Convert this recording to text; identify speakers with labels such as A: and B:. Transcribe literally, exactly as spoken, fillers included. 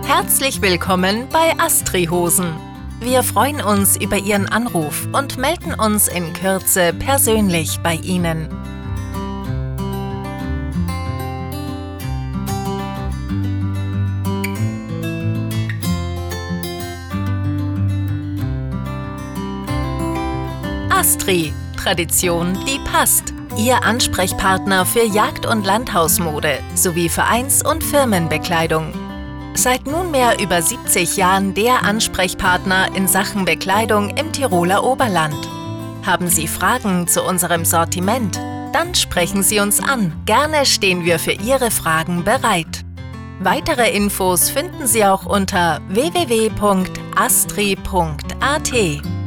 A: Herzlich willkommen bei Astri-Hosen. Wir freuen uns über Ihren Anruf und melden uns in Kürze persönlich bei Ihnen. Astri, Tradition, die passt. Ihr Ansprechpartner für Jagd- und Landhausmode sowie Vereins- und Firmenbekleidung. Seit nunmehr über siebzig Jahren der Ansprechpartner in Sachen Bekleidung im Tiroler Oberland. Haben Sie Fragen zu unserem Sortiment? Dann sprechen Sie uns an. Gerne stehen wir für Ihre Fragen bereit. Weitere Infos finden Sie auch unter w w w punkt astri punkt a t.